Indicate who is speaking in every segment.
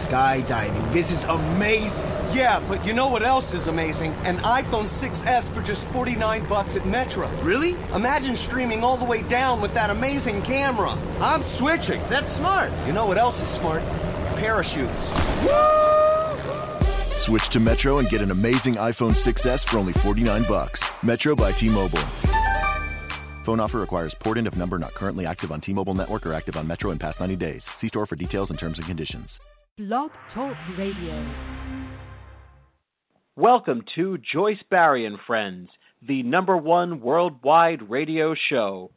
Speaker 1: skydiving. This is amazing.
Speaker 2: Yeah, but you know what else is amazing? An iPhone 6S for just $49 at Metro.
Speaker 1: Really?
Speaker 2: Imagine streaming all the way down with that amazing camera. I'm switching.
Speaker 1: That's smart.
Speaker 2: You know what else is smart? Parachutes.
Speaker 3: Switch to Metro and get an amazing iPhone 6S for only $49. Metro by T-Mobile. Phone offer requires port-in of number not currently active on T-Mobile network or active on Metro in past 90 days. See store for details and terms and conditions.
Speaker 4: Blog Talk Radio.
Speaker 5: Welcome to Joyce Barry and Friends, the #1 worldwide radio show.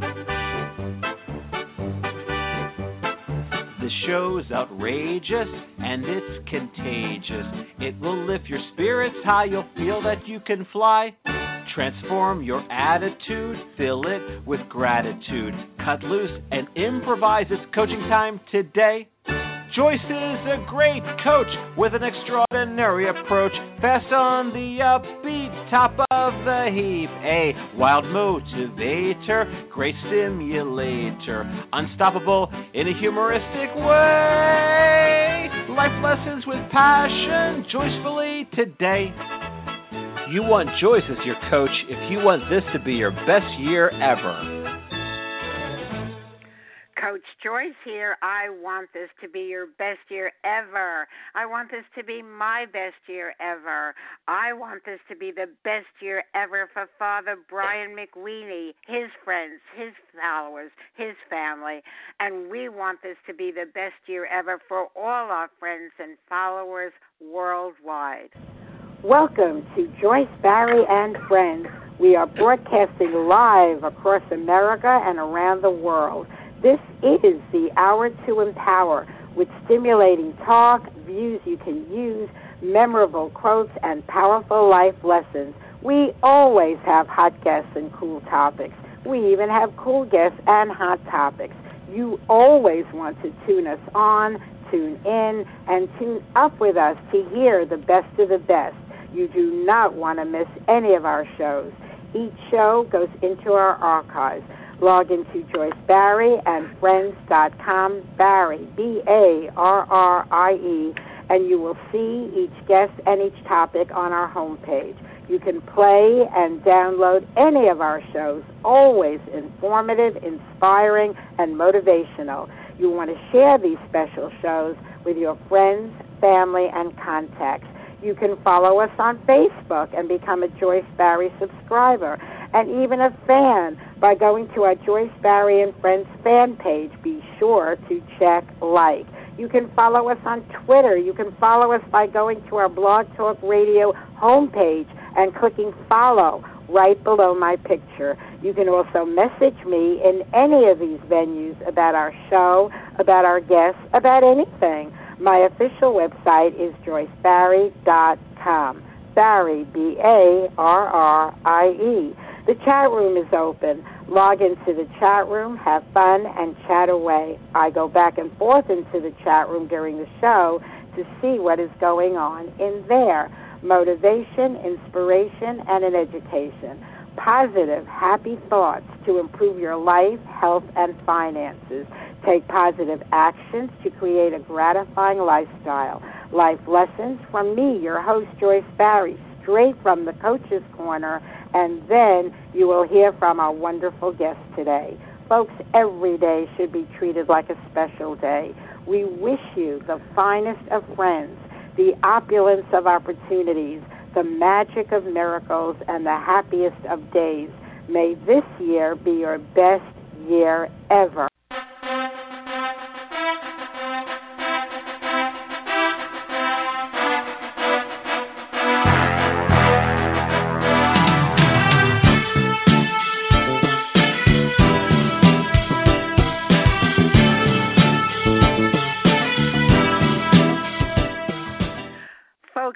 Speaker 5: The show's outrageous and it's contagious. It will lift your spirits high, you'll feel that you can fly. Transform your attitude, fill it with gratitude. Cut loose and improvise. It's coaching time today. Joyce is a great coach with an extraordinary approach. Fast on the upbeat, top of the heap. A wild motivator, great stimulator. Unstoppable in a humoristic way. Life lessons with passion, joyfully today. You want Joyce as your coach if you want this to be your best year ever.
Speaker 6: Coach Joyce here. I want this to be your best year ever. I want this to be my best year ever. I want this to be the best year ever for Father Brian McWeeny, his friends, his followers, his family. And we want this to be the best year ever for all our friends and followers worldwide. Welcome to Joyce Barry and Friends. We are broadcasting live across America and around the world. This is the Hour to Empower, with stimulating talk, views you can use, memorable quotes, and powerful life lessons. We always have hot guests and cool topics. We even have cool guests and hot topics. You always want to tune us on, tune in, and tune up with us to hear the best of the best. You do not want to miss any of our shows. Each show goes into our archives. Log into JoyceBarryandFriends.com, Barry, B-A-R-R-I-E, and you will see each guest and each topic on our homepage. You can play and download any of our shows, always informative, inspiring, and motivational. You want to share these special shows with your friends, family, and contacts. You can follow us on Facebook and become a Joyce Barry subscriber, and even a fan by going to our Joyce Barry and Friends fan page. Be sure to check like. You can follow us on Twitter. You can follow us by going to our Blog Talk Radio homepage and clicking follow right below my picture. You can also message me in any of these venues about our show, about our guests, about anything. My official website is joycebarry.com. Barry, B-A-R-R-I-E. The chat room is open. Log into the chat room, have fun, and chat away. I go back and forth into the chat room during the show to see what is going on in there. Motivation, inspiration, and an education. Positive, happy thoughts to improve your life, health, and finances. Take positive actions to create a gratifying lifestyle. Life lessons from me, your host, Joyce Barry, straight from the Coach's Corner, and then you will hear from our wonderful guest today. Folks, every day should be treated like a special day. We wish you the finest of friends, the opulence of opportunities, the magic of miracles, and the happiest of days. May this year be your best year ever.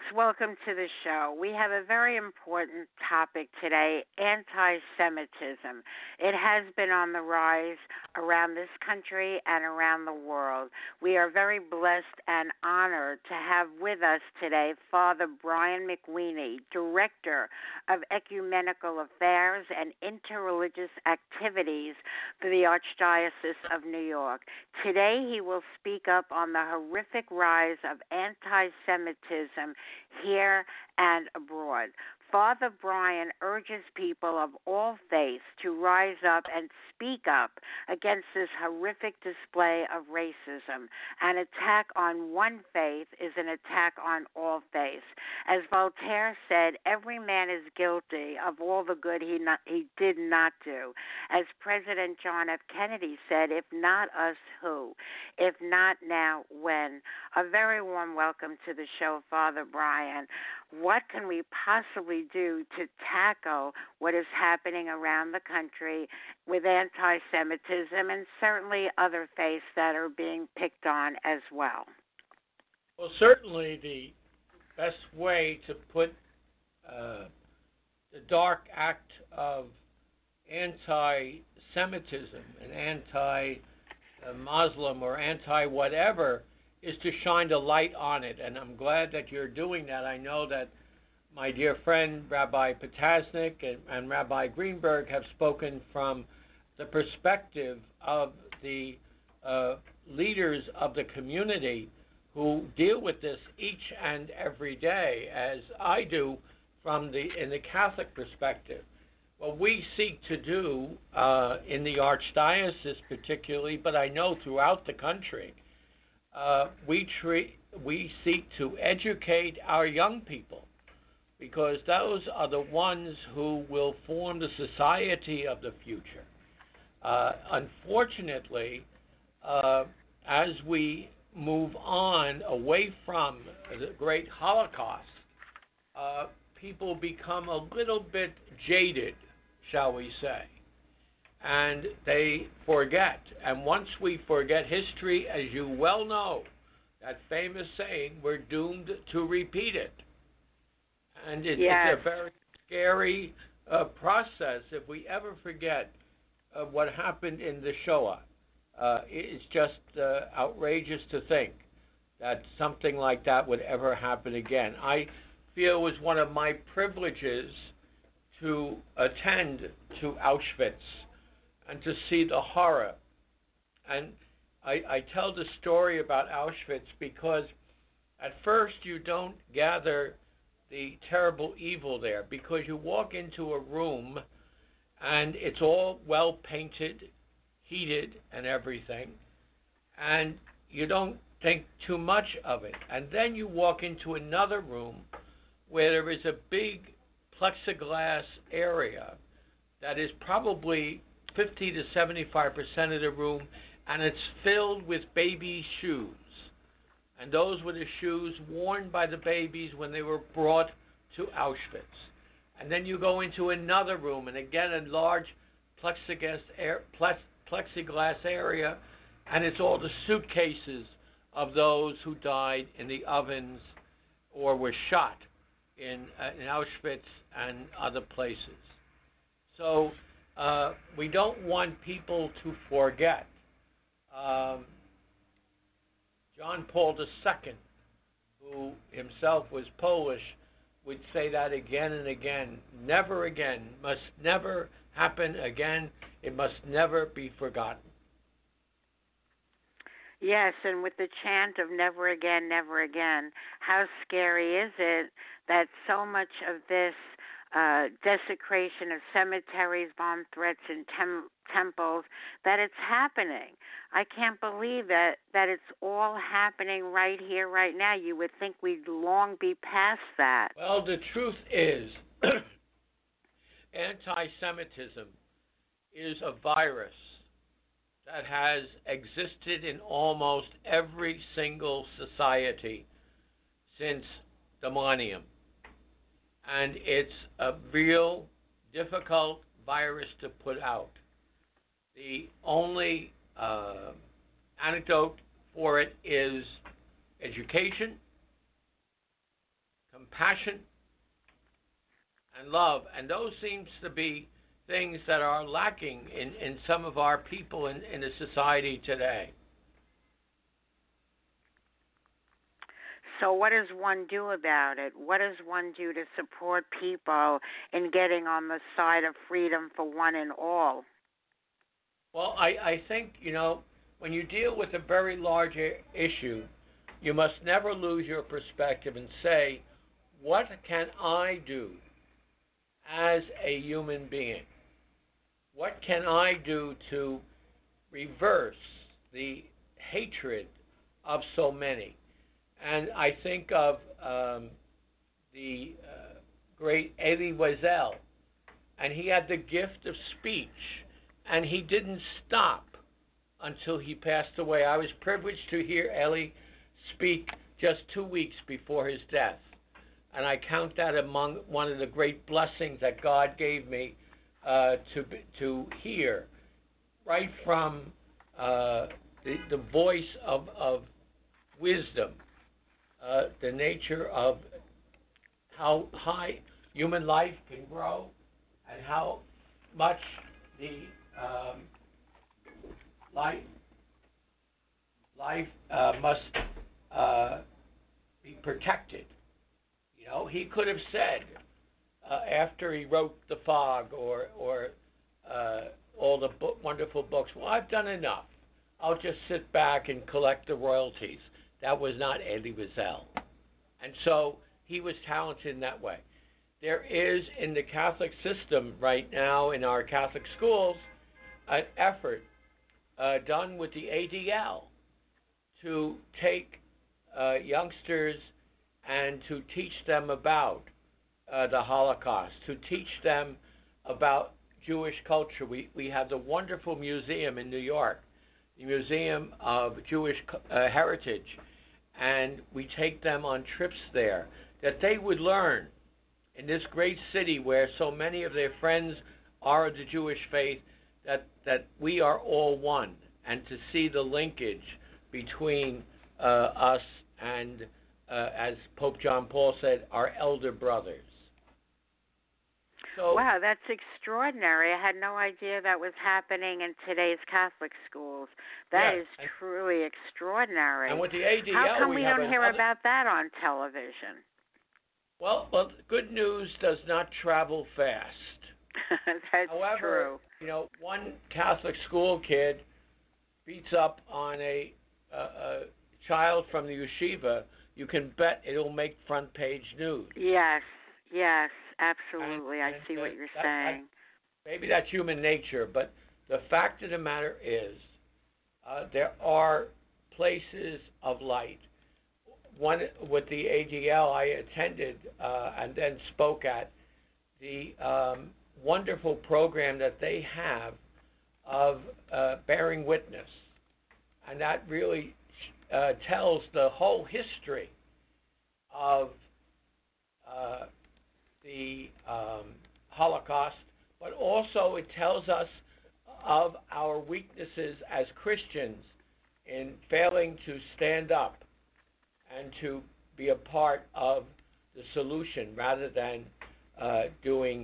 Speaker 6: Folks, welcome to the show. We have a very important topic today, anti-Semitism. It has been on the rise around this country and around the world. We are very blessed and honored to have with us today Father Brian McWeeney, Director of Ecumenical Affairs and Interreligious Activities for the Archdiocese of New York. Today he will speak up on the horrific rise of anti-Semitism here and abroad. Father Brian urges people of all faiths to rise up and speak up against this horrific display of racism. An attack on one faith is an attack on all faiths. As Voltaire said, every man is guilty of all the good he did not do. As President John F. Kennedy said, if not us, who? If not now, when? A very warm welcome to the show, Father Brian. What can we possibly do to tackle what is happening around the country with anti-Semitism and certainly other faiths that are being picked on as well?
Speaker 7: Well, certainly the best way to put the dark act of anti-Semitism and anti-Muslim or anti-whatever is to shine a light on it, and I'm glad that you're doing that. I know that my dear friend Rabbi Potasnik and Rabbi Greenberg have spoken from the perspective of the leaders of the community who deal with this each and every day, as I do in the Catholic perspective. What we seek to do in the Archdiocese particularly, but I know throughout the country, we seek to educate our young people, because those are the ones who will form the society of the future. Unfortunately, as we move on away from the great Holocaust, people become a little bit jaded, shall we say, and they forget. And once we forget history, as you well know, that famous saying, we're doomed to repeat it. And it's a very scary process if we ever forget what happened in the Shoah. It's just outrageous to think that something like that would ever happen again. I feel it was one of my privileges to attend to Auschwitz and to see the horror. And I tell the story about Auschwitz because at first you don't gather the terrible evil there, because you walk into a room and it's all well painted, heated and everything, and you don't think too much of it. And then you walk into another room where there is a big plexiglass area that is probably 50 to 75% of the room, and it's filled with baby shoes. And those were the shoes worn by the babies when they were brought to Auschwitz. And then you go into another room, and again a large plexiglass area, and it's all the suitcases of those who died in the ovens or were shot in Auschwitz and other places. So we don't want people to forget. John Paul II, who himself was Polish, would say that again and again. Never again. Must never happen again. It must never be forgotten.
Speaker 6: Yes, and with the chant of never again, how scary is it that so much of this desecration of cemeteries, bomb threats, and temples, that it's happening. I can't believe that it's all happening right here, right now. You would think we'd long be past that.
Speaker 7: Well, the truth is, anti-Semitism is a virus that has existed in almost every single society since the millennium. And it's a real difficult virus to put out. The only antidote for it is education, compassion, and love. And those seems to be things that are lacking in some of our people in the society today.
Speaker 6: So what does one do about it? What does one do to support people in getting on the side of freedom for one and all?
Speaker 7: Well, I think, when you deal with a very large issue, you must never lose your perspective and say, what can I do as a human being? What can I do to reverse the hatred of so many? And I think of the great Elie Wiesel, and he had the gift of speech, and he didn't stop until he passed away. I was privileged to hear Elie speak just 2 weeks before his death, and I count that among one of the great blessings that God gave me to hear, right from the voice of wisdom. The nature of how high human life can grow and how much the life must be protected. He could have said after he wrote The Fog or all the wonderful books, well, I've done enough. I'll just sit back and collect the royalties. That was not Elie Wiesel. And so he was talented in that way. There is in the Catholic system right now in our Catholic schools an effort done with the ADL to take youngsters and to teach them about the Holocaust, to teach them about Jewish culture. We have the wonderful museum in New York, the Museum of Jewish Heritage, and we take them on trips there, that they would learn in this great city where so many of their friends are of the Jewish faith, that we are all one, and to see the linkage between us and, as Pope John Paul said, our elder brothers. So,
Speaker 6: wow, that's extraordinary. I had no idea that was happening in today's Catholic schools. That is truly extraordinary.
Speaker 7: And with the ADL,
Speaker 6: how come we don't hear about that on television?
Speaker 7: Well, good news does not travel fast.
Speaker 6: That's
Speaker 7: However,
Speaker 6: true.
Speaker 7: One Catholic school kid beats up on a child from the yeshiva. You can bet it'll make front page news. Yes,
Speaker 6: absolutely. I see what you're saying.
Speaker 7: Maybe that's human nature, but the fact of the matter is there are places of light. One with the ADL, I attended and then spoke at the wonderful program that they have of bearing witness, and that really tells the whole history of the Holocaust, but also it tells us of our weaknesses as Christians in failing to stand up and to be a part of the solution rather than doing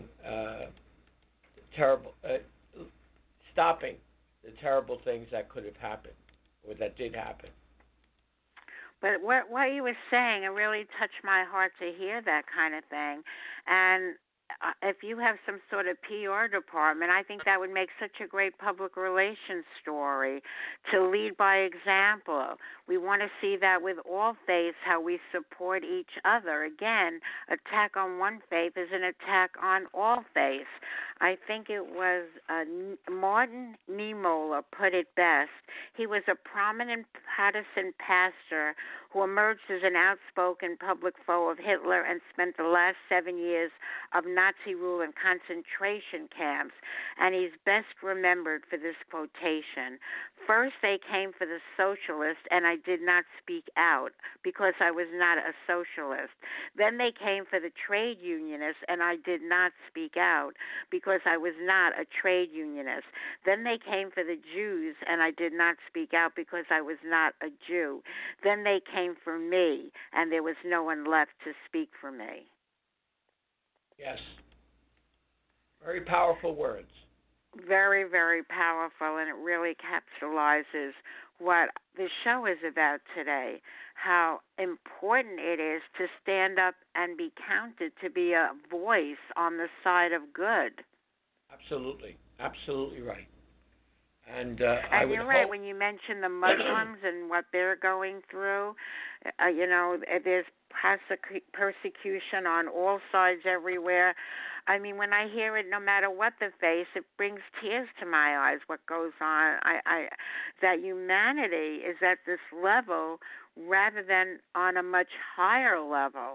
Speaker 7: stopping the terrible things that could have happened or that did happen.
Speaker 6: But what you were saying, it really touched my heart to hear that kind of thing. And if you have some sort of PR department, I think that would make such a great public relations story to lead by example. We want to see that with all faiths, how we support each other. Again, attack on one faith is an attack on all faiths. I think it was Martin Niemöller put it best. He was a prominent Protestant pastor who emerged as an outspoken public foe of Hitler and spent the last 7 years of Nazi rule in concentration camps, and he's best remembered for this quotation. First they came for the socialists, and I I did not speak out because I was not a socialist. Then they came for the trade unionists, and I did not speak out because I was not a trade unionist. Then they came for the Jews, and I did not speak out because I was not a Jew. Then they came for me, and there was no one left to speak for me.
Speaker 7: Yes. Very powerful words.
Speaker 6: Very, very powerful, and it really capsulizes what the show is about today, how important it is to stand up and be counted, to be a voice on the side of good.
Speaker 7: Absolutely. Absolutely right. And
Speaker 6: you're right when you mention the Muslims and what they're going through. There's persecution on all sides everywhere. I mean, when I hear it, no matter what the face, it brings tears to my eyes. What goes on? That humanity is at this level rather than on a much higher level.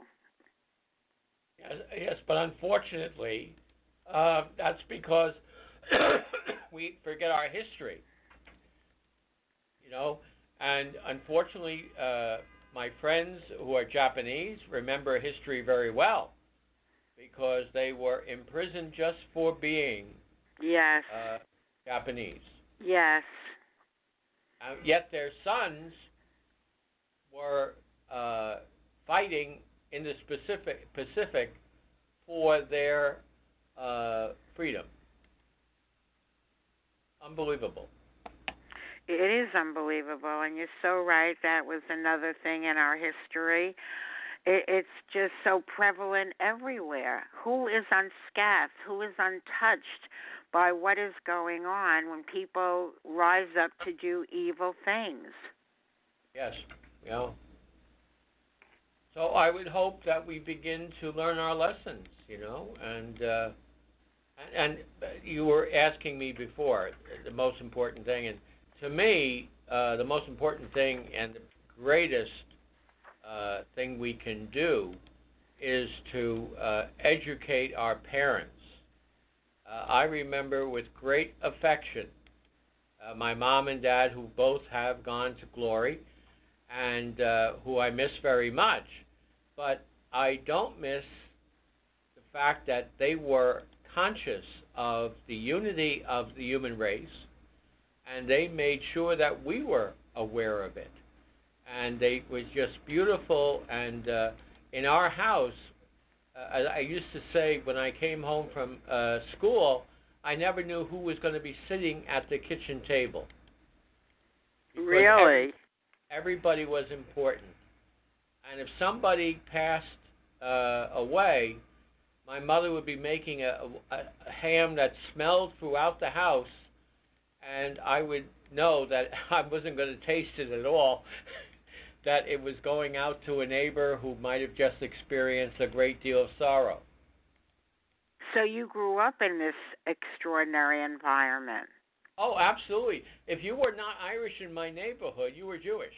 Speaker 7: Yes, but unfortunately, that's because we forget our history. And unfortunately, my friends who are Japanese remember history very well because they were imprisoned just for being Japanese.
Speaker 6: Yes.
Speaker 7: Yet their sons were fighting in the Pacific for their freedom. Unbelievable.
Speaker 6: It is unbelievable, and you're so right. That was another thing in our history. It's just so prevalent everywhere. Who is unscathed? Who is untouched by what is going on when people rise up to do evil things?
Speaker 7: Yes, So I would hope that we begin to learn our lessons, and you were asking me before the most important thing, and to me, the most important thing and the greatest thing we can do is to educate our parents. I remember with great affection my mom and dad, who both have gone to glory, and who I miss very much. But I don't miss the fact that they were conscious of the unity of the human race, and they made sure that we were aware of it. And it was just beautiful. And in our house, I used to say when I came home from school, I never knew who was going to be sitting at the kitchen table.
Speaker 6: Really?
Speaker 7: Everybody was important. And if somebody passed away, my mother would be making a ham that smelled throughout the house, and I would know that I wasn't going to taste it at all, that it was going out to a neighbor who might have just experienced a great deal of sorrow.
Speaker 6: So you grew up in this extraordinary environment.
Speaker 7: Oh, absolutely. If you were not Irish in my neighborhood, you were Jewish.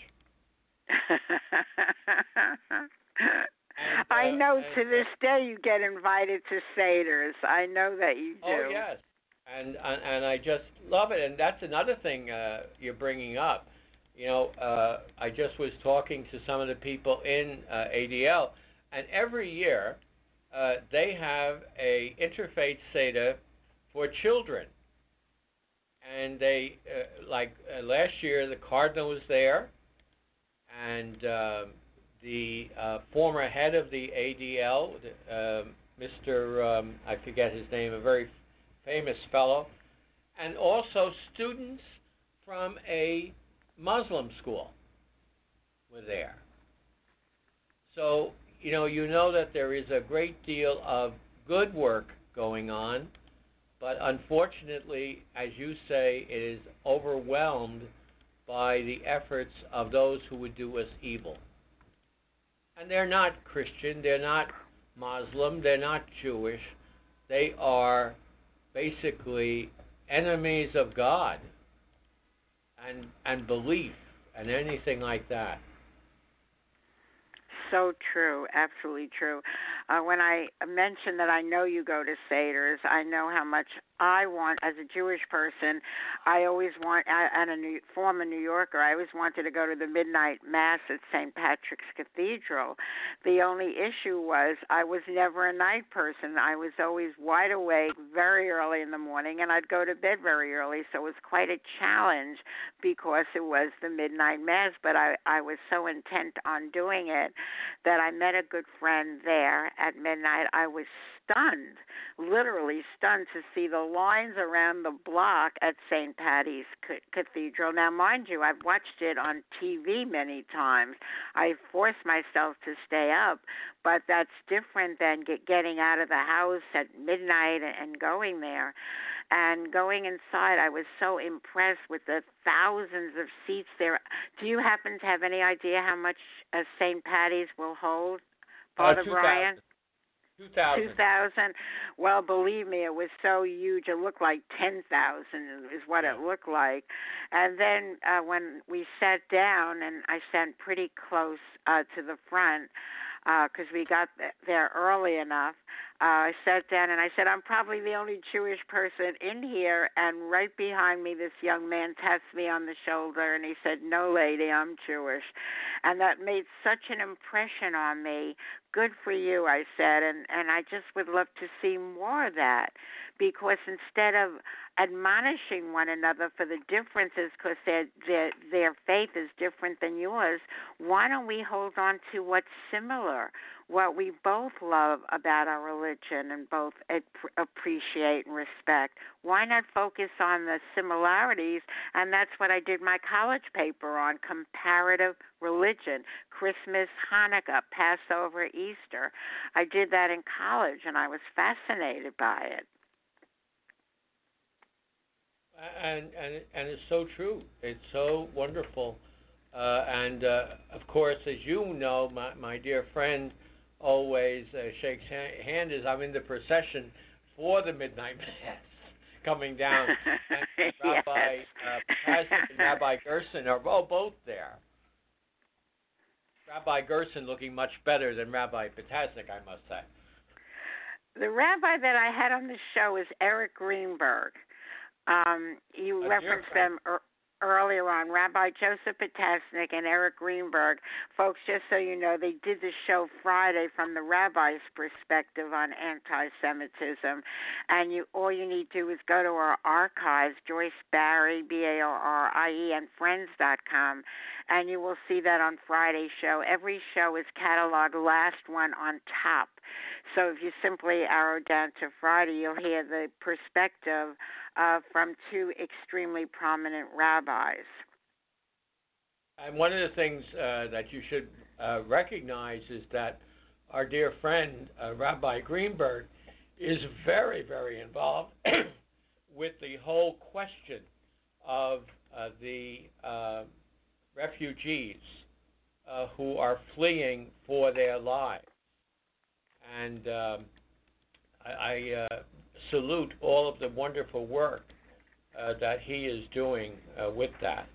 Speaker 6: I know to this day you get invited to Seders. I know that you do.
Speaker 7: Oh, yes. And I just love it. And that's another thing you're bringing up. I just was talking to some of the people in ADL, and every year they have a interfaith Seder for children. And they, last year, the Cardinal was there, and the former head of the ADL, Mr. I forget his name, a very famous fellow, and also students from a Muslim school were there. So, you know that there is a great deal of good work going on, but unfortunately, as you say, it is overwhelmed by the efforts of those who would do us evil. And they're not Christian, they're not Muslim, they're not Jewish. They are basically enemies of God and belief and anything like that.
Speaker 6: So true, absolutely true. When I mentioned that I know you go to Seders, I know how much I want, as a Jewish person, I always want, and a former New Yorker, I always wanted to go to the midnight mass at St. Patrick's Cathedral. The only issue was I was never a night person. I was always wide awake very early in the morning, and I'd go to bed very early, so it was quite a challenge because it was the midnight mass, but I was so intent on doing it that I met a good friend there at midnight. I was stunned, literally stunned, to see the lines around the block at St. Patty's Cathedral. Now, mind you, I've watched it on TV many times. I forced myself to stay up, but that's different than getting out of the house at midnight and going there. And going inside, I was so impressed with the thousands of seats there. Do you happen to have any idea how much St. Patty's will hold, Father
Speaker 7: 2,000.
Speaker 6: Brian?
Speaker 7: 2,000.
Speaker 6: Well, believe me, it was so huge. It looked like 10,000 is what it looked like. And then when we sat down, and I sat pretty close to the front because we got there early enough, I sat down and I said, I'm probably the only Jewish person in here. And right behind me, this young man taps me on the shoulder and he said, no, lady, I'm Jewish. And that made such an impression on me. Good for you, I said, and I just would love to see more of that, because instead of admonishing one another for the differences, because their faith is different than yours, why don't we hold on to what's similar, what we both love about our religion and both appreciate and respect? Why not focus on the similarities? And that's what I did my college paper on, comparative religion, Christmas, Hanukkah, Passover, Easter. I did that in college, and I was fascinated by it.
Speaker 7: And it's so true. It's so wonderful. Of course, as you know, my dear friend always shakes hand as I'm in the procession for the midnight mass coming down. And Rabbi Potasnik and Rabbi Gerson are both there. Rabbi Gerson looking much better than Rabbi Potasnik, I must say.
Speaker 6: The rabbi that I had on the show is Eric Greenberg. You referenced them earlier on, Rabbi Joseph Potasnik and Eric Greenberg. Folks, just so you know, they did the show Friday from the rabbi's perspective on anti-Semitism. And all you need to do is go to our archives, Joyce Barrie, Barie, and friends.com, and you will see that on Friday's show. Every show is cataloged, last one on top. So if you simply arrow down to Friday, you'll hear the perspective from two extremely prominent rabbis.
Speaker 7: And one of the things that you should recognize is that our dear friend, Rabbi Greenberg, is very, very involved with the whole question of the refugees who are fleeing for their lives. And I salute all of the wonderful work that he is doing with that.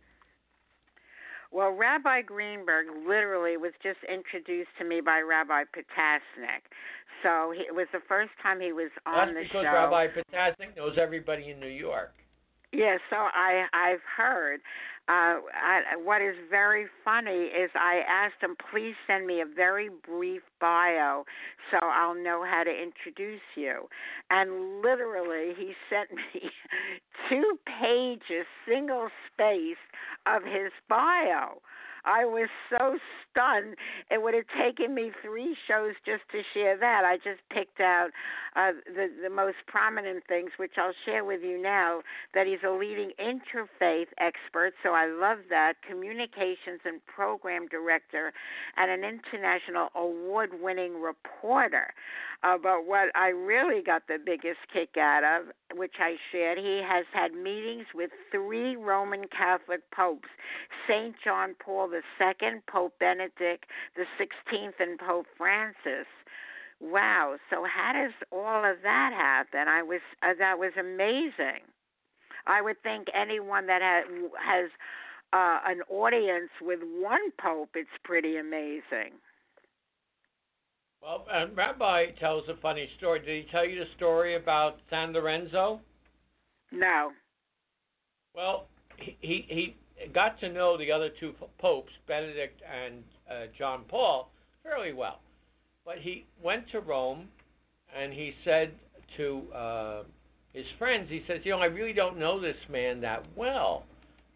Speaker 6: Well, Rabbi Greenberg literally was just introduced to me by Rabbi Potasnik. So it was the first time he was on the show.
Speaker 7: That's because Rabbi Potasnik knows everybody in New York.
Speaker 6: Yes, so I've heard. What is very funny is I asked him, please send me a very brief bio so I'll know how to introduce you. And literally he sent me 2 pages, single-spaced, of his bio. I was so stunned. It would have taken me 3 shows just to share that. I just picked out the most prominent things, which I'll share with you now, that he's a leading interfaith expert, so I love that, communications and program director, and an international award-winning reporter. But what I really got the biggest kick out of, which I shared, he has had meetings with 3 Roman Catholic popes, St. John Paul II, Pope Benedict the 16th, and Pope Francis. Wow! So how does all of that happen? That was amazing. I would think anyone that has an audience with one pope, it's pretty amazing.
Speaker 7: Well, Rabbi tells a funny story. Did he tell you the story about San Lorenzo?
Speaker 6: No.
Speaker 7: Well, he got to know the other two popes, Benedict and John Paul, fairly well. But he went to Rome, and he said to his friends, he says, I really don't know this man that well.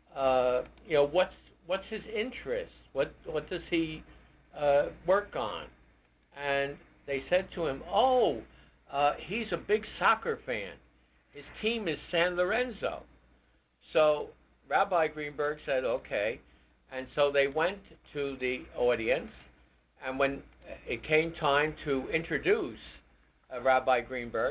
Speaker 7: What's his interest? What does he work on? And they said to him, he's a big soccer fan. His team is San Lorenzo. So Rabbi Greenberg said, okay. And so they went to the audience, and when it came time to introduce Rabbi Greenberg,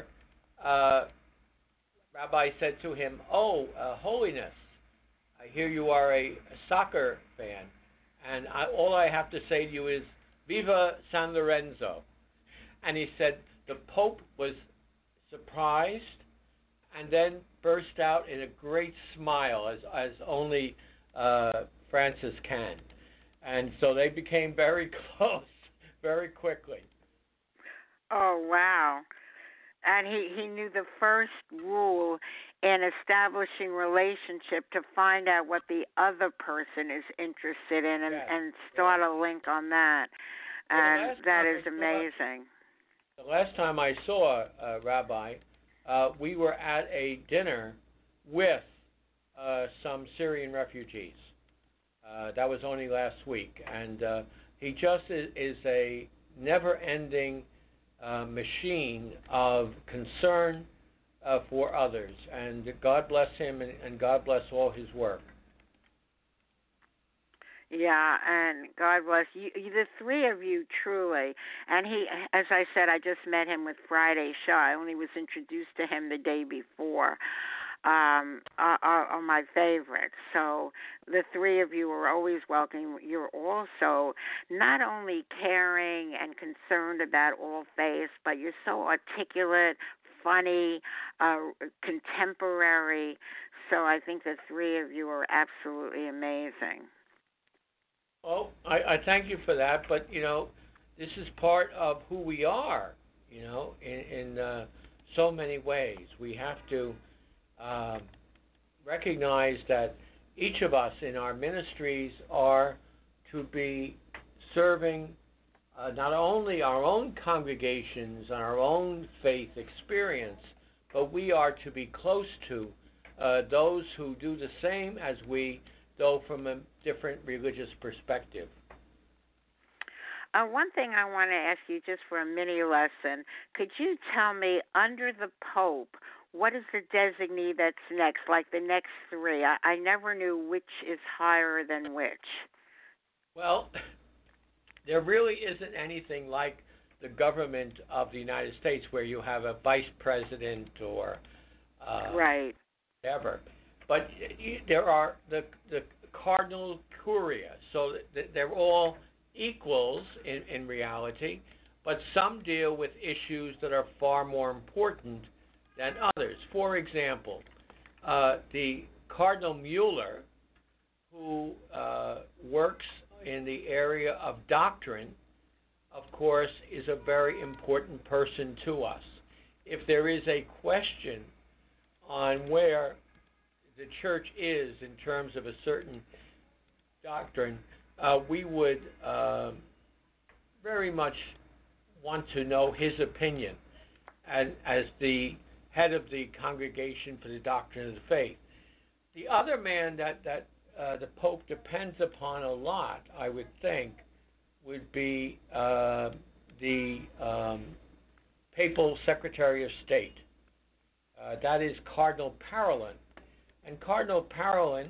Speaker 7: Rabbi said to him, Holiness, I hear you are a soccer fan, and all I have to say to you is, Viva San Lorenzo. And he said the Pope was surprised and then burst out in a great smile, as only Francis can. And so they became very close very quickly.
Speaker 6: Oh, wow. And he knew the first rule in establishing relationship to find out what the other person is interested in and start a link on that. And that is amazing.
Speaker 7: The last time I saw Rabbi, we were at a dinner with some Syrian refugees. That was only last week. And he just is a never-ending machine of concern for others. And God bless him, and God bless all his work.
Speaker 6: Yeah, and God bless you, the three of you, truly. And he, as I said, I just met him with Friday's show. I only was introduced to him the day before. Are my favorites. So the three of you are always welcome. You're also not only caring and concerned about all faiths, but you're so articulate, funny, contemporary. So I think the three of you are absolutely amazing.
Speaker 7: Well, I thank you for that, but, this is part of who we are, in so many ways. We have to recognize that each of us in our ministries are to be serving not only our own congregations and our own faith experience, but we are to be close to those who do the same as we, though from a different religious perspective.
Speaker 6: One thing I want to ask you just for a mini lesson, could you tell me, under the Pope, what is the designee that's next, like the next three? I never knew which is higher than which.
Speaker 7: Well, there really isn't anything like the government of the United States where you have a vice president or
Speaker 6: right.
Speaker 7: whatever. But there are the cardinal curia, so they're all equals in reality, but some deal with issues that are far more important than others. For example, the Cardinal Mueller, who works in the area of doctrine, of course, is a very important person to us. If there is a question on where the church is in terms of a certain doctrine, we would very much want to know his opinion as the head of the Congregation for the Doctrine of the Faith. The other man that the Pope depends upon a lot, I would think, would be the Papal Secretary of State. That is Cardinal Parolin. And Cardinal Parolin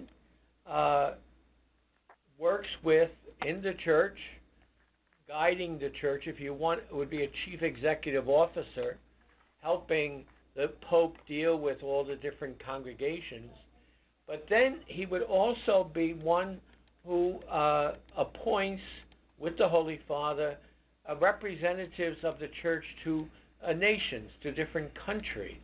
Speaker 7: works in the church, guiding the church. If you want, it would be a chief executive officer, helping the Pope deal with all the different congregations. But then he would also be one who appoints, with the Holy Father, representatives of the church to nations, to different countries.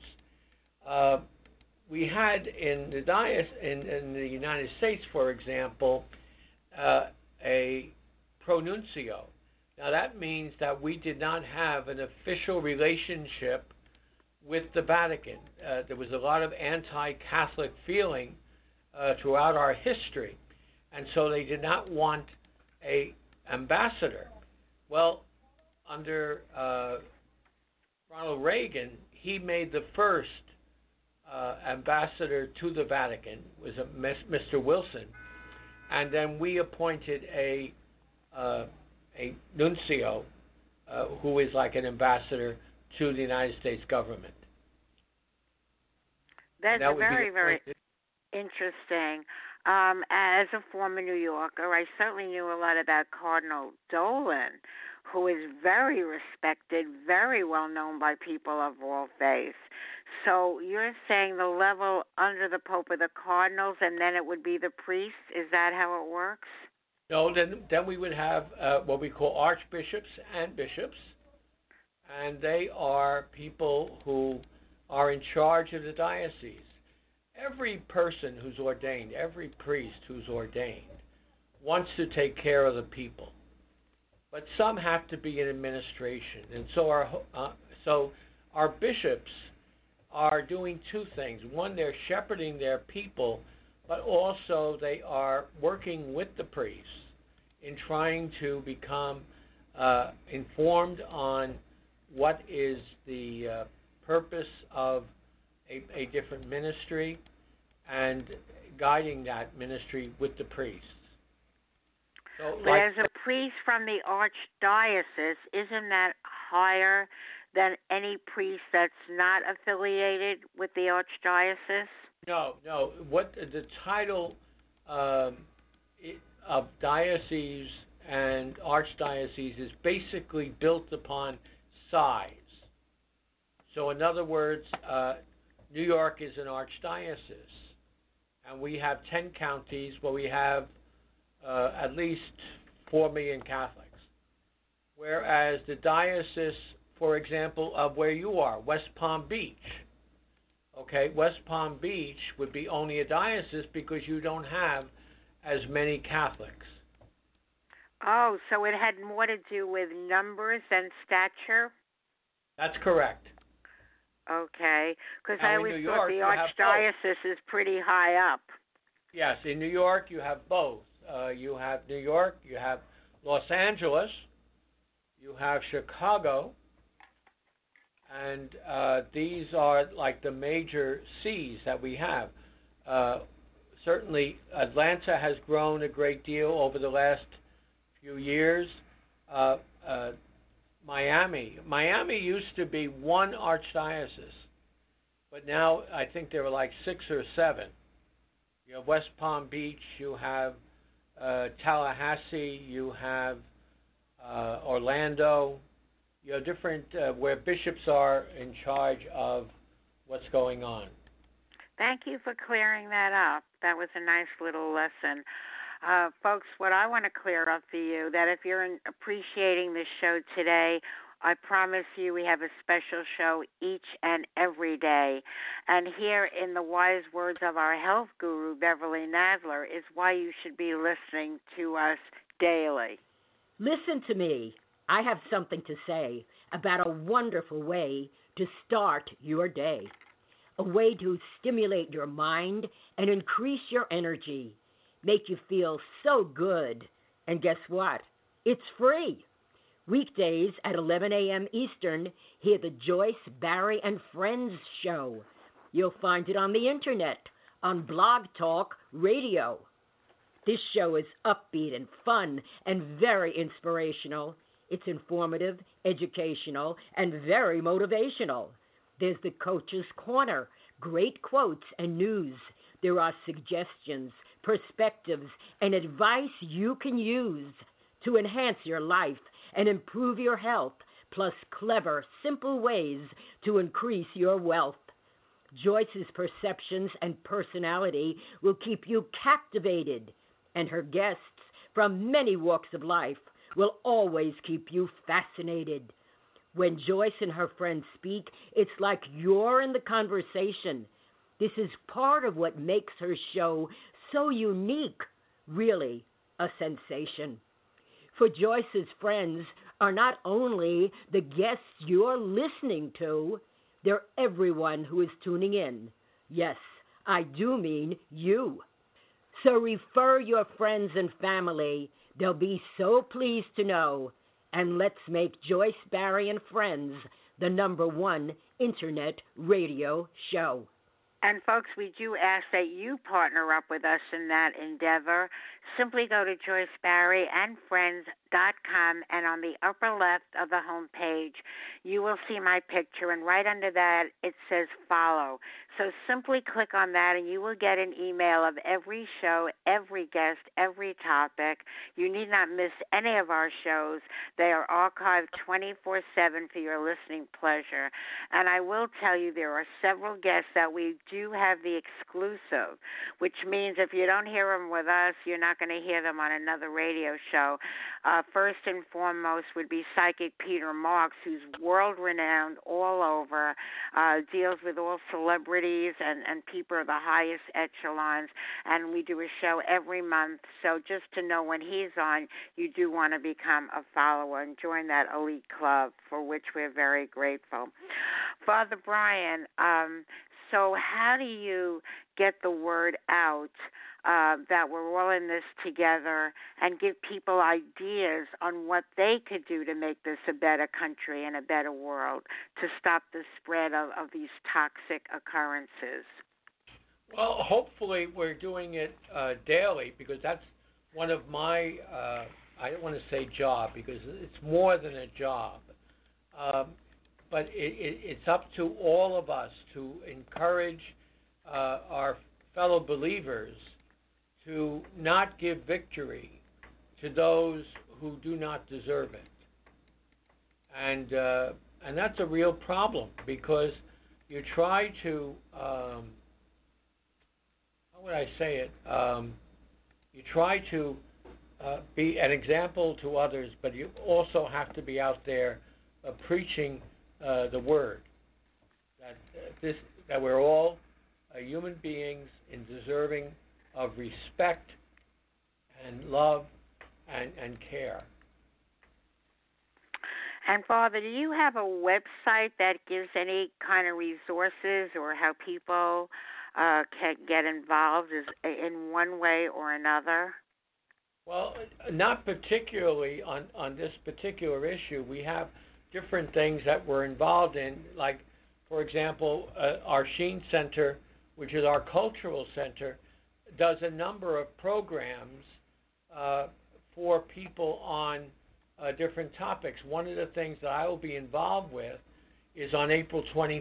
Speaker 7: We had in the United States, for example, a pronuncio. Now, that means that we did not have an official relationship with the Vatican. There was a lot of anti-Catholic feeling throughout our history, and so they did not want a ambassador. Well, under Ronald Reagan, he made the first ambassador to the Vatican, was Mr. Wilson, and then we appointed a nuncio who is like an ambassador to the United States government.
Speaker 6: That's very, very interesting. As a former New Yorker, I certainly knew a lot about Cardinal Dolan, who is very respected, very well known by people of all faiths. So you're saying the level under the Pope are the cardinals, and then it would be the priests? Is that how it works?
Speaker 7: No, then we would have what we call archbishops and bishops, and they are people who are in charge of the diocese. Every person who's ordained, every priest who's ordained, wants to take care of the people. But some have to be in administration. And so our bishops are doing two things. One, they're shepherding their people, but also they are working with the priests in trying to become informed on what is the purpose of a different ministry and guiding that ministry with the priests. So,
Speaker 6: but as a priest from the archdiocese, isn't that higher than any priest that's not affiliated with the archdiocese?
Speaker 7: No. What the title of diocese and archdiocese is basically built upon size. So, in other words, New York is an archdiocese, and we have 10 counties where we have at least 4 million Catholics. Whereas the diocese, for example, of where you are, West Palm Beach, West Palm Beach would be only a diocese because you don't have as many Catholics.
Speaker 6: Oh, so it had more to do with numbers than stature?
Speaker 7: That's correct.
Speaker 6: Okay, because I always thought the archdiocese is pretty high up.
Speaker 7: Yes, in New York you have both. You have New York, you have Los Angeles, you have Chicago, and these are like the major C's that we have. Certainly, Atlanta has grown a great deal over the last few years. Miami used to be one archdiocese, but now I think there are like 6 or 7. You have West Palm Beach, you have Tallahassee, you have Orlando. You have different where bishops are in charge of what's going on.
Speaker 6: Thank you for clearing that up. That was a nice little lesson. Folks, what I want to clear up for you, that if you're appreciating this show today, I promise you we have a special show each and every day. And here in the wise words of our health guru, Beverly Nadler, is why you should be listening to us daily.
Speaker 8: Listen to me. I have something to say about a wonderful way to start your day. A way to stimulate your mind and increase your energy. Make you feel so good. And guess what? It's free. Weekdays at 11 a.m. Eastern, hear the Joyce, Barry, and Friends show. You'll find it on the internet, on Blog Talk Radio. This show is upbeat and fun and very inspirational. It's informative, educational, and very motivational. There's the Coach's Corner, great quotes and news. There are suggestions, perspectives, and advice you can use to enhance your life and improve your health, plus clever, simple ways to increase your wealth. Joyce's perceptions and personality will keep you captivated, and her guests from many walks of life will always keep you fascinated. When Joyce and her friends speak, it's like you're in the conversation. This is part of what makes her show so unique, really a sensation. For Joyce's friends are not only the guests you're listening to, they're everyone who is tuning in. Yes, I do mean you. So refer your friends and family. They'll be so pleased to know. And let's make Joyce Barrie and Friends the #1 internet radio show.
Speaker 6: And folks, we do ask that you partner up with us in that endeavor. Simply go to JoyceBarrieandFriends.com, and on the upper left of the home page, you will see my picture, and right under that it says follow. So simply click on that, and you will get an email of every show, every guest, every topic. You need not miss any of our shows. They are archived 24/7 for your listening pleasure. And I will tell you, there are several guests that we do have the exclusive, which means if you don't hear them with us, you're not going to hear them on another radio show. First and foremost would be Psychic Peter Marks, who's world-renowned all over, deals with all celebrities and people of the highest echelons, and we do a show every month. So just to know when he's on, you do want to become a follower and join that elite club, for which we're very grateful. Father Brian, so how do you get the word out that we're all in this together and give people ideas on what they could do to make this a better country and a better world to stop the spread of these toxic occurrences?
Speaker 7: Well, hopefully we're doing it daily, because that's one of my, I don't want to say job, because it's more than a job. But it's up to all of us to encourage our fellow believers to not give victory to those who do not deserve it. And that's a real problem, because you try to, how would I say it? You try to be an example to others, but you also have to be out there preaching the word, that we're all human beings and deserving of respect and love and care.
Speaker 6: And Father, do you have a website that gives any kind of resources or how people can get involved in one way or another?
Speaker 7: Well, not particularly on this particular issue. We have different things that we're involved in, like, for example, our Sheen Center, which is our cultural center, does a number of programs for people on different topics. One of the things that I will be involved with is on April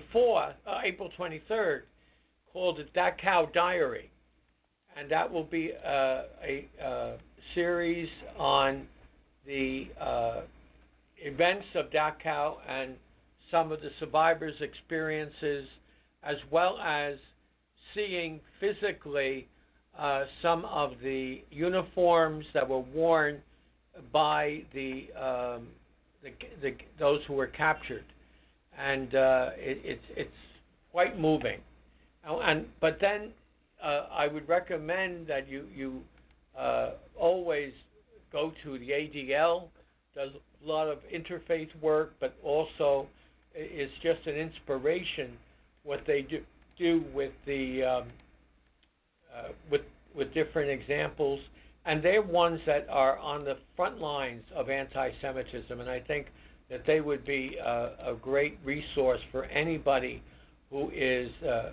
Speaker 7: 23rd, called the Dachau Diary, and that will be a series on the events of Dachau and some of the survivors' experiences, as well as seeing physically some of the uniforms that were worn by those who were captured, and it's quite moving. But then I would recommend that you always go to the ADL. Does a lot of interfaith work, but also is just an inspiration what they do with the with different examples, and they're ones that are on the front lines of anti-Semitism, and I think that they would be a great resource for anybody who is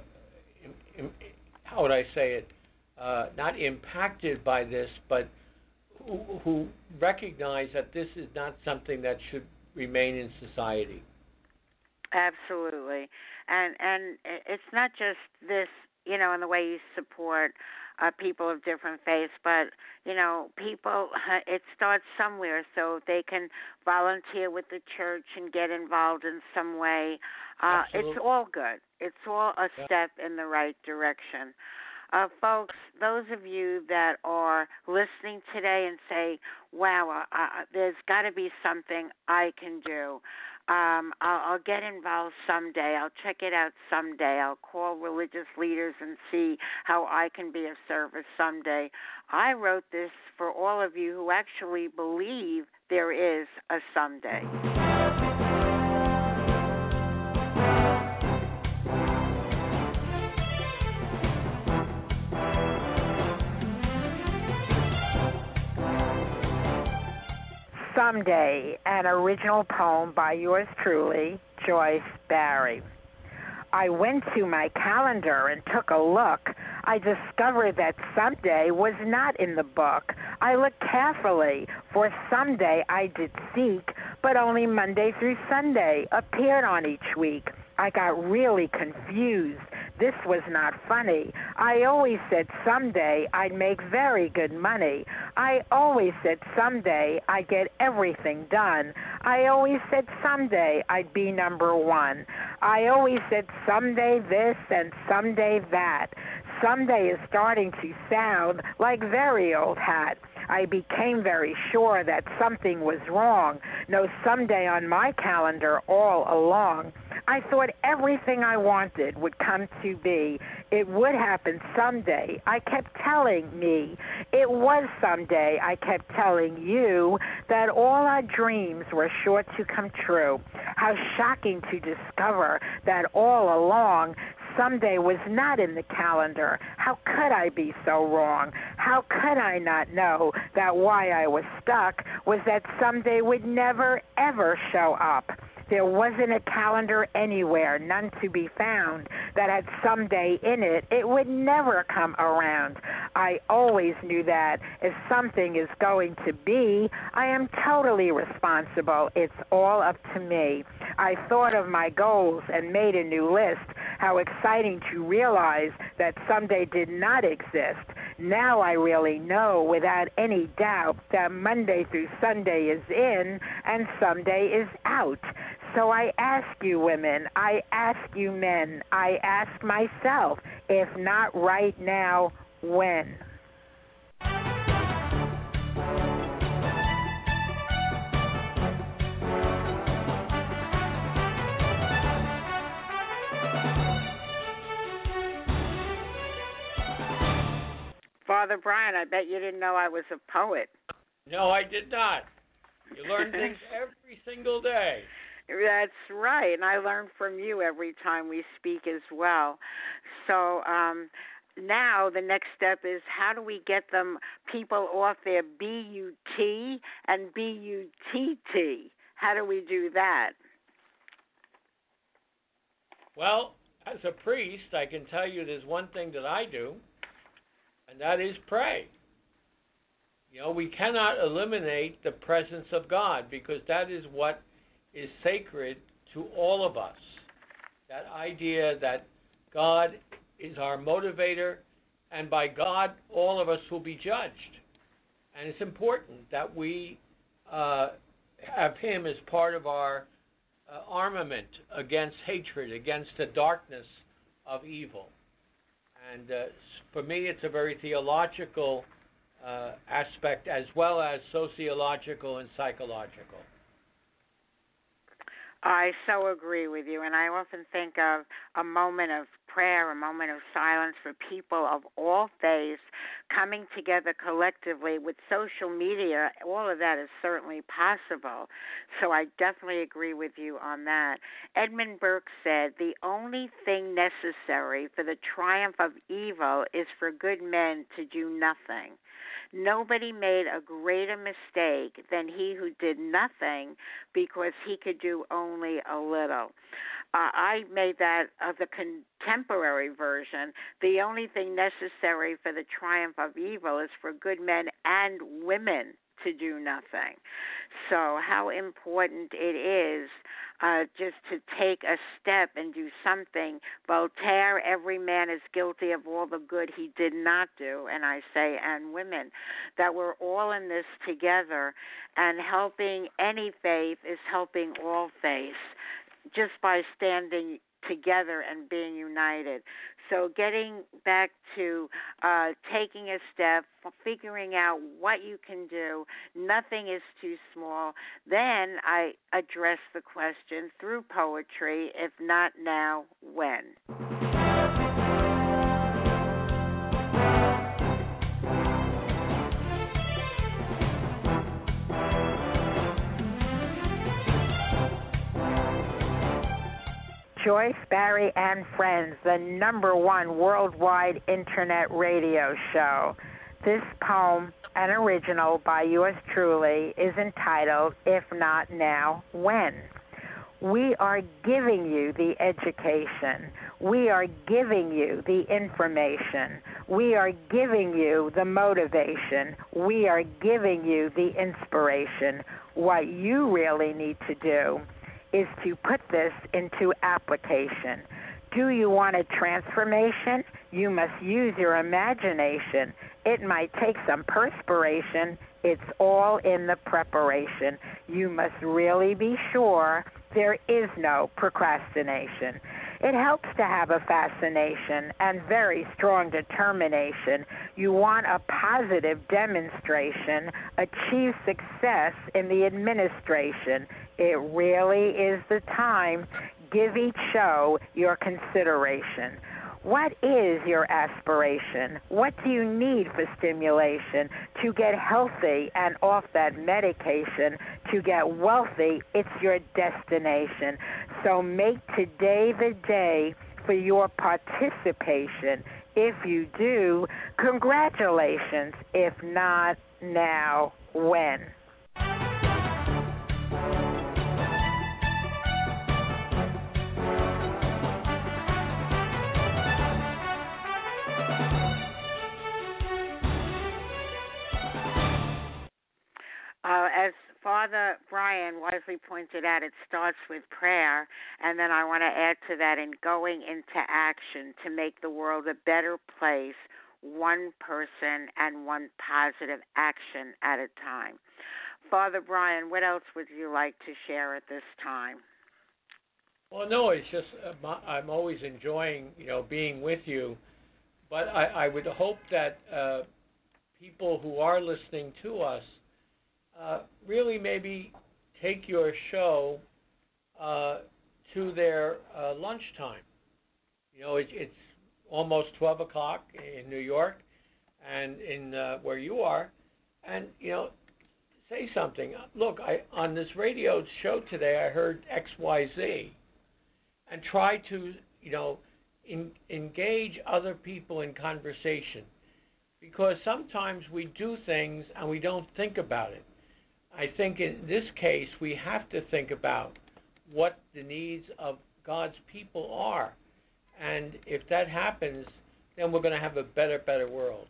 Speaker 7: how would I say it, not impacted by this, but who recognize that this is not something that should remain in society.
Speaker 6: Absolutely. And it's not just this, in the way you support people of different faiths, but, people, it starts somewhere, so they can volunteer with the church and get involved in some way. It's all good. It's all a step in the right direction. Folks, those of you that are listening today and say, wow, there's got to be something I can do. I'll get involved someday. I'll check it out someday. I'll call religious leaders and see how I can be of service someday. I wrote this for all of you who actually believe there is a someday. Someday, an original poem by yours truly, Joyce Barry. I went to my calendar and took a look. I discovered that someday was not in the book. I looked carefully, for someday I did seek, but only Monday through Sunday appeared on each week. I got really confused. This was not funny. I always said someday I'd make very good money. I always said someday I'd get everything done. I always said someday I'd be number one. I always said someday this and someday that. Someday is starting to sound like very old hat. I became very sure that something was wrong. No someday on my calendar all along. I thought everything I wanted would come to be. It would happen someday. I kept telling me. It was someday. I kept telling you that all our dreams were sure to come true. How shocking to discover that all along someday was not in the calendar. How could I be so wrong? How could I not know that why I was stuck was that someday would never, ever show up? There wasn't a calendar anywhere, none to be found, that had someday in it. It would never come around. I always knew that if something is going to be, I am totally responsible. It's all up to me. I thought of my goals and made a new list. How exciting to realize that someday did not exist. Now I really know without any doubt that Monday through Sunday is in and someday is out. So I ask you women, I ask you men, I ask myself, if not right now, when? Father Brian, I bet you didn't know I was a poet.
Speaker 7: No, I did not. You learn things every single day.
Speaker 6: That's right, and I learn from you every time we speak as well. So now the next step is how do we get people off their B-U-T and B-U-T-T? How do we do that?
Speaker 7: Well, as a priest, I can tell you there's one thing that I do, and that is pray. You know, we cannot eliminate the presence of God because that is what is sacred to all of us. That idea that God is our motivator, and by God, all of us will be judged. And it's important that we have Him as part of our armament against hatred, against the darkness of evil. And for me, it's a very theological aspect as well as sociological and psychological.
Speaker 6: I so agree with you, and I often think of a moment of prayer, a moment of silence for people of all faiths coming together collectively. With social media, all of that is certainly possible, so I definitely agree with you on that. Edmund Burke said, "The only thing necessary for the triumph of evil is for good men to do nothing. Nobody made a greater mistake than he who did nothing because he could do only a little." I made that of the contemporary version. The only thing necessary for the triumph of evil is for good men and women to do nothing. So how important it is just to take a step and do something. Voltaire, every man is guilty of all the good he did not do, and I say, and women, that we're all in this together, and helping any faith is helping all faiths. Just by standing together and being united. So getting back to taking a step, figuring out what you can do, nothing is too small. Then I address the question through poetry, if not now, when? Joyce, Barry, and Friends, the #1 worldwide internet radio show. This poem, an original by yours truly, is entitled, If Not Now, When? We are giving you the education. We are giving you the information. We are giving you the motivation. We are giving you the inspiration. What you really need to do is to put this into application. Do you want a transformation? You must use your imagination. It might take some perspiration. It's all in the preparation. You must really be sure there is no procrastination. It helps to have a fascination and very strong determination. You want a positive demonstration, achieve success in the administration. It really is the time. Give each show your consideration. What is your aspiration? What do you need for stimulation? To get healthy and off that medication, to get wealthy, it's your destination. So make today the day for your participation. If you do, congratulations. If not, now, when? As Father Brian wisely pointed out, it starts with prayer, and then I want to add to that in going into action to make the world a better place, one person and one positive action at a time. Father Brian, what else would you like to share at this time?
Speaker 7: Well, no, it's just I'm always enjoying, being with you, but I would hope that people who are listening to us really maybe take your show to their lunchtime. It's almost 12 o'clock in New York and in where you are, and, say something. Look, on this radio show today, I heard XYZ, and try to, engage other people in conversation, because sometimes we do things and we don't think about it. I think in this case, we have to think about what the needs of God's people are. And if that happens, then we're going to have a better world.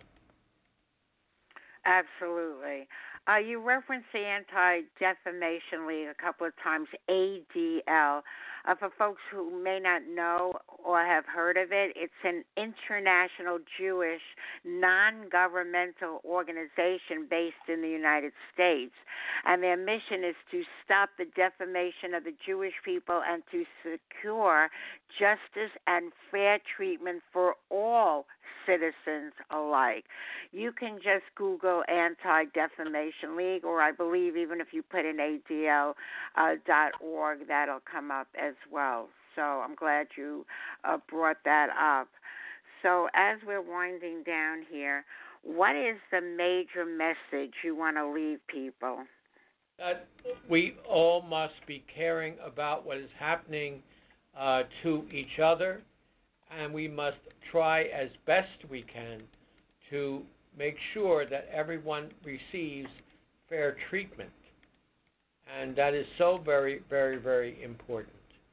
Speaker 6: Absolutely. You referenced the Anti-Defamation League a couple of times, ADL. For folks who may not know or have heard of it, it's an international Jewish non-governmental organization based in the United States. And their mission is to stop the defamation of the Jewish people and to secure justice and fair treatment for all citizens alike. You can just Google Anti-Defamation League, or I believe even if you put in ADL.org, that'll come up as well. So I'm glad you brought that up. So as we're winding down here, what is the major message you want to leave people?
Speaker 7: That we all must be caring about what is happening to each other, and we must try as best we can to make sure that everyone receives fair treatment. And that is so very, very, very important.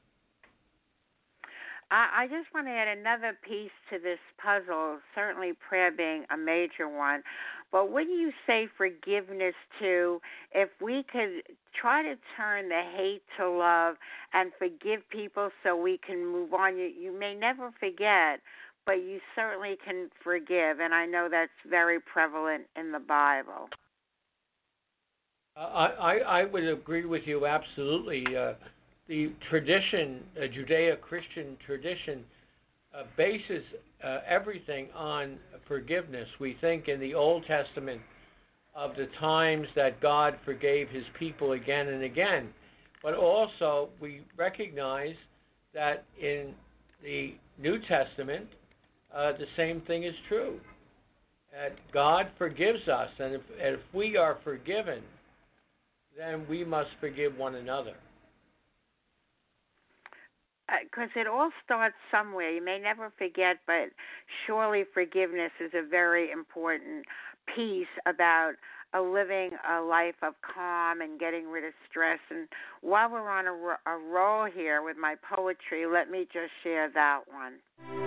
Speaker 6: I just want to add another piece to this puzzle, certainly prayer being a major one. But wouldn't you say forgiveness, too? If we could try to turn the hate to love and forgive people so we can move on. You may never forget, but you certainly can forgive. And I know that's very prevalent in the Bible.
Speaker 7: I would agree with you absolutely. the tradition, Judeo-Christian tradition, bases everything on forgiveness. We think in the Old Testament of the times that God forgave his people again and again. But also we recognize that in the New Testament, the same thing is true. God forgives us, and if we are forgiven, then we must forgive one another.
Speaker 6: Because it all starts somewhere. You may never forget, but surely forgiveness is a very important piece about living a life of calm and getting rid of stress. And while we're on a roll here with my poetry, let me just share that one.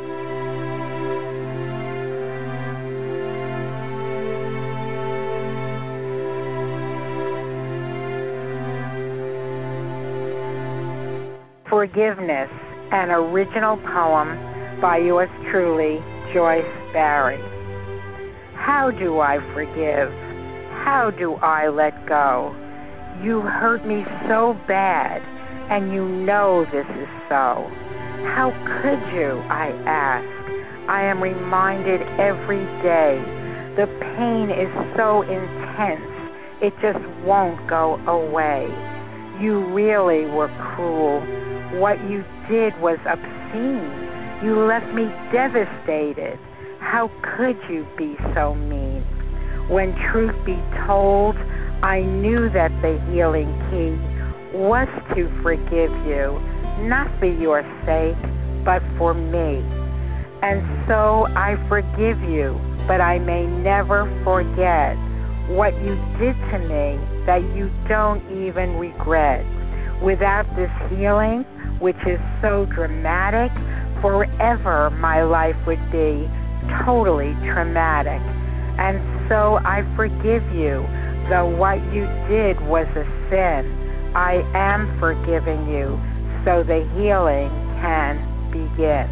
Speaker 6: Forgiveness, an original poem by yours truly, Joyce Barry. How do I forgive? How do I let go? You hurt me so bad, and you know this is so. How could you, I ask? I am reminded every day. The pain is so intense, it just won't go away. You really were cruel. What you did was obscene. You left me devastated. How could you be so mean? When truth be told, I knew that the healing key was to forgive you, not for your sake, but for me. And so I forgive you, but I may never forget what you did to me that you don't even regret. Without this healing, which is so dramatic, forever my life would be totally traumatic. And so I forgive you, though what you did was a sin. I am forgiving you, so the healing can begin.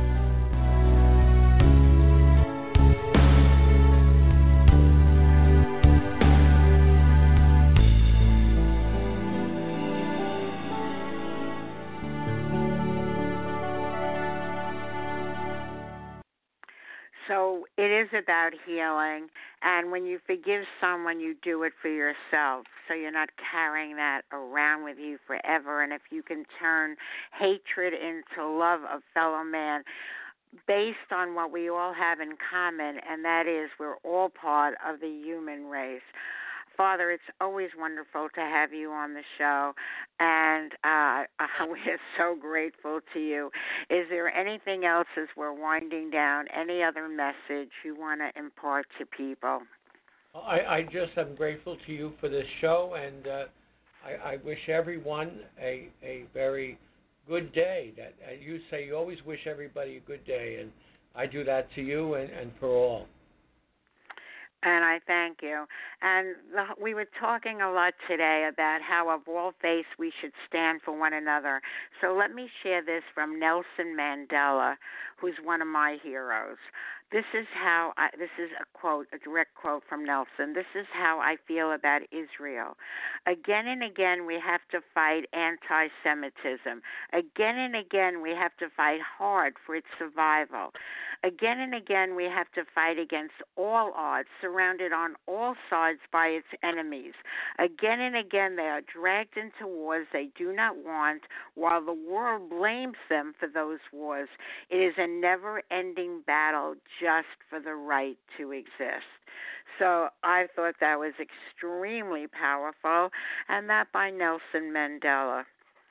Speaker 6: So it is about healing, and when you forgive someone, you do it for yourself, so you're not carrying that around with you forever. And if you can turn hatred into love of fellow man based on what we all have in common, and that is we're all part of the human race. Father, it's always wonderful to have you on the show, and we're so grateful to you. Is there anything else as we're winding down, any other message you want to impart to people?
Speaker 7: I just am grateful to you for this show, and I wish everyone a very good day. That you say you always wish everybody a good day, and I do that to you and for all.
Speaker 6: And I thank you. And we were talking a lot today about how of all faiths we should stand for one another. So let me share this from Nelson Mandela, who's one of my heroes. This is a quote, a direct quote from Nelson. This is how I feel about Israel. Again and again we have to fight anti-Semitism. Again and again we have to fight hard for its survival. Again and again we have to fight against all odds, surrounded on all sides by its enemies. Again and again they are dragged into wars they do not want, while the world blames them for those wars. It is a never-ending battle just for the right to exist. So I thought that was extremely powerful, and that by Nelson Mandela.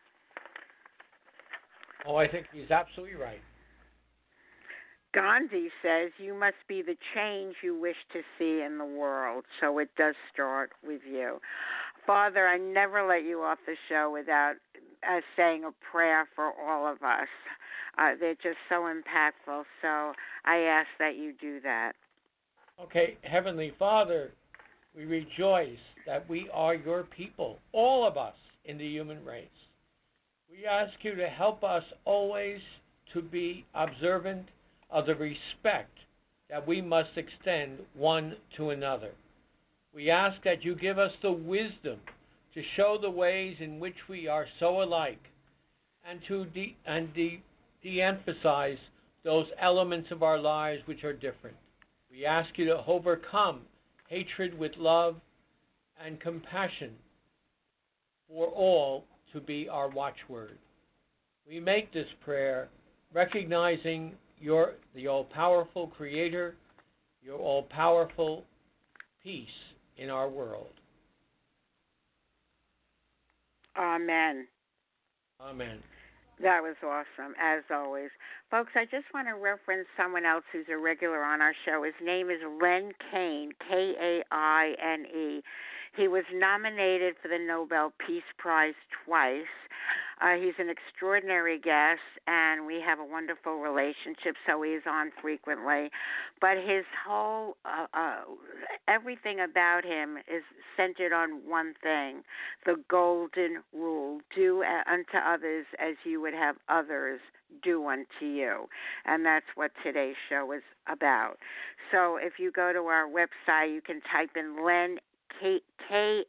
Speaker 7: Oh, I think he's absolutely right.
Speaker 6: Gandhi says you must be the change you wish to see in the world, so it does start with you. Father, I never let you off the show without saying a prayer for all of us. They're just so impactful, so I ask that you do that.
Speaker 7: Okay, Heavenly Father, we rejoice that we are your people, all of us in the human race. We ask you to help us always to be observant of the respect that we must extend one to another. We ask that you give us the wisdom to show the ways in which we are so alike, and to de-emphasize those elements of our lives which are different. We ask you to overcome hatred with love and compassion for all to be our watchword. We make this prayer recognizing the all-powerful Creator, your all-powerful peace in our world.
Speaker 6: Amen.
Speaker 7: Amen.
Speaker 6: That was awesome, as always. Folks, I just want to reference someone else who's a regular on our show. His name is Len Kaine, Kaine. He was nominated for the Nobel Peace Prize twice. He's an extraordinary guest, and we have a wonderful relationship, so he's on frequently. But his whole, everything about him is centered on one thing, the golden rule. Do unto others as you would have others do unto you. And that's what today's show is about. So if you go to our website, you can type in Len Kaine,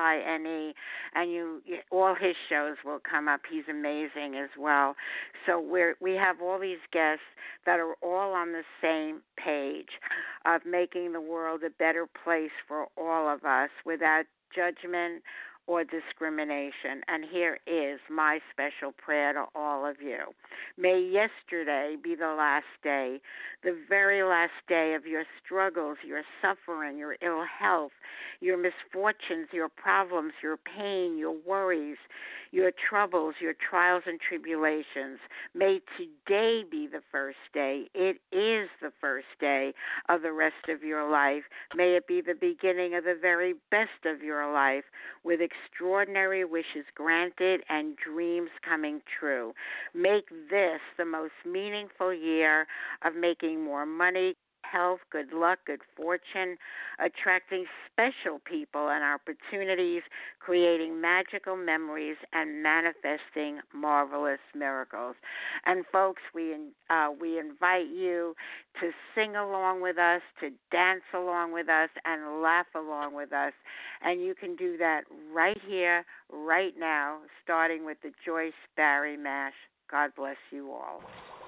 Speaker 6: and all his shows will come up. He's amazing as well. So we have all these guests that are all on the same page of making the world a better place for all of us without judgment or discrimination. And here is my special prayer to all of you. May yesterday be the last day, the very last day of your struggles, your suffering, your ill health, your misfortunes, your problems, your pain, your worries, your troubles, your trials and tribulations. May today be the first day. It is the first day of the rest of your life. May it be the beginning of the very best of your life, with extraordinary wishes granted and dreams coming true. Make this the most meaningful year of making more money, health, good luck, good fortune, attracting special people and opportunities, creating magical memories, and manifesting marvelous miracles. And folks, we invite you to sing along with us, to dance along with us, and laugh along with us. And you can do that right here, right now, starting with the Joyce Barrie Mash. God bless you all.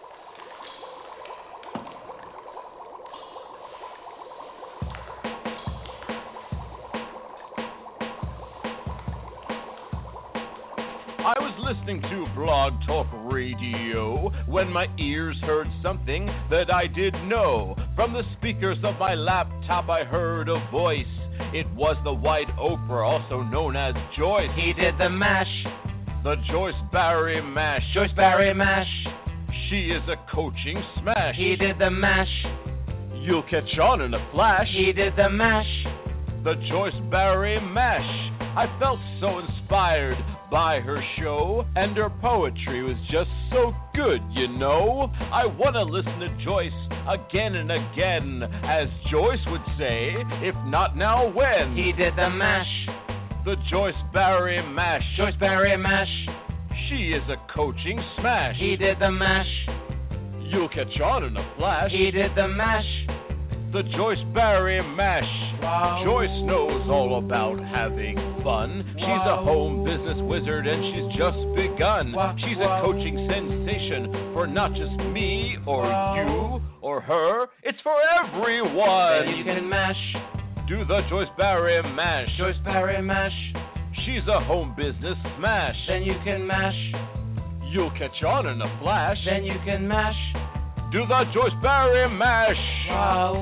Speaker 9: I was listening to Blog Talk Radio when my ears heard something that I didn't know. From the speakers of my laptop I heard a voice. It was the White Oprah, also known as Joyce.
Speaker 5: He did the mash.
Speaker 9: The Joyce Barrie Mash.
Speaker 5: Joyce Barrie Mash.
Speaker 9: She is a coaching smash.
Speaker 5: He did the mash.
Speaker 9: You'll catch on in a flash.
Speaker 5: He did the mash.
Speaker 9: The Joyce Barrie Mash. I felt so inspired by her show, and her poetry was just so good, you know. I want to listen to Joyce again and again, as Joyce would say, if not now, when?
Speaker 5: He did the mash.
Speaker 9: The Joyce Barrie Mash.
Speaker 5: Joyce Barrie Mash.
Speaker 9: She is a coaching smash.
Speaker 5: He did the mash.
Speaker 9: You'll catch on in a flash.
Speaker 5: He did the mash.
Speaker 9: The Joyce Barrie Mash.
Speaker 5: Wow.
Speaker 9: Joyce knows all about having fun.
Speaker 5: Wow.
Speaker 9: She's a home business wizard and she's just begun.
Speaker 5: Wow.
Speaker 9: She's a coaching sensation for not just me or you or her. It's for everyone.
Speaker 5: Then you can mash.
Speaker 9: Do the Joyce Barrie Mash.
Speaker 5: Joyce Barrie Mash.
Speaker 9: She's a home business smash.
Speaker 5: Then you can mash.
Speaker 9: You'll catch on in a flash.
Speaker 5: Then you can mash.
Speaker 9: Do the Joyce Barrie Mash.
Speaker 5: Wow.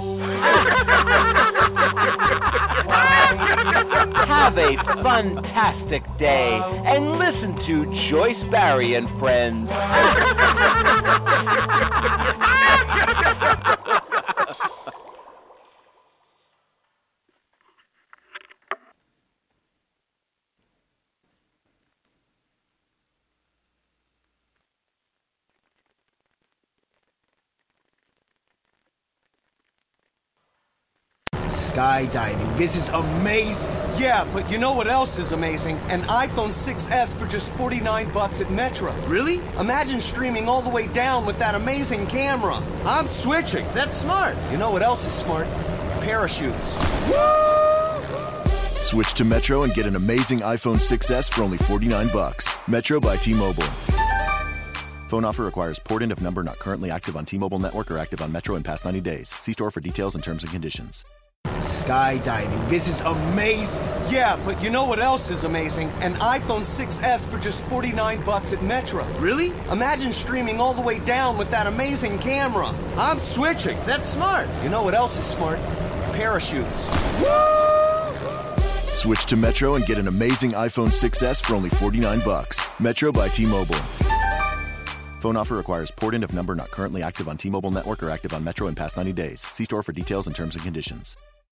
Speaker 5: Have a fantastic day and listen to Joyce Barrie and Friends.
Speaker 1: Skydiving. This is amazing.
Speaker 2: Yeah, but you know what else is amazing? An iPhone 6S for just $49 at Metro.
Speaker 1: Really?
Speaker 2: Imagine streaming all the way down with that amazing camera. I'm switching.
Speaker 1: That's smart.
Speaker 2: You know what else is smart? Parachutes.
Speaker 3: Switch to Metro and get an amazing iPhone 6S for only $49. Metro by T-Mobile. Phone offer requires port in of number not currently active on T-Mobile network or active on Metro in past 90 days. See store for details and terms and conditions.
Speaker 1: Skydiving. This is amazing.
Speaker 2: Yeah, but you know what else is amazing? An iPhone 6S for just $49 at Metro.
Speaker 1: Really?
Speaker 2: Imagine streaming all the way down with that amazing camera. I'm switching.
Speaker 1: That's smart.
Speaker 2: You know what else is smart? Parachutes.
Speaker 3: Switch to Metro and get an amazing iPhone 6S for only $49. Metro by T-Mobile. Phone offer requires port in of number not currently active on T-Mobile network or active on Metro in past 90 days. See store for details and terms and conditions.